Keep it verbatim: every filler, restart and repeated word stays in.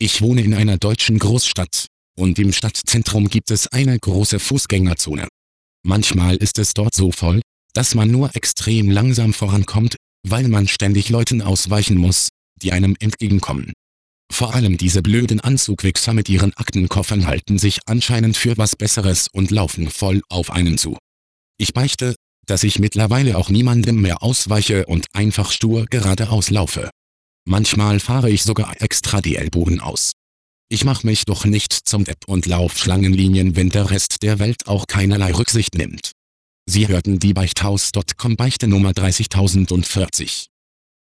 Ich wohne in einer deutschen Großstadt, und im Stadtzentrum gibt es eine große Fußgängerzone. Manchmal ist es dort so voll, dass man nur extrem langsam vorankommt, weil man ständig Leuten ausweichen muss, die einem entgegenkommen. Vor allem diese blöden Anzugwichser mit ihren Aktenkoffern halten sich anscheinend für was Besseres und laufen voll auf einen zu. Ich beichte, dass ich mittlerweile auch niemandem mehr ausweiche und einfach stur geradeaus laufe. Manchmal fahre ich sogar extra die Ellbogen aus. Ich mach mich doch nicht zum Depp und lauf Schlangenlinien, wenn der Rest der Welt auch keinerlei Rücksicht nimmt. Sie hörten die Beichthaus Punkt com Beichte Nummer dreißigtausendvierzig.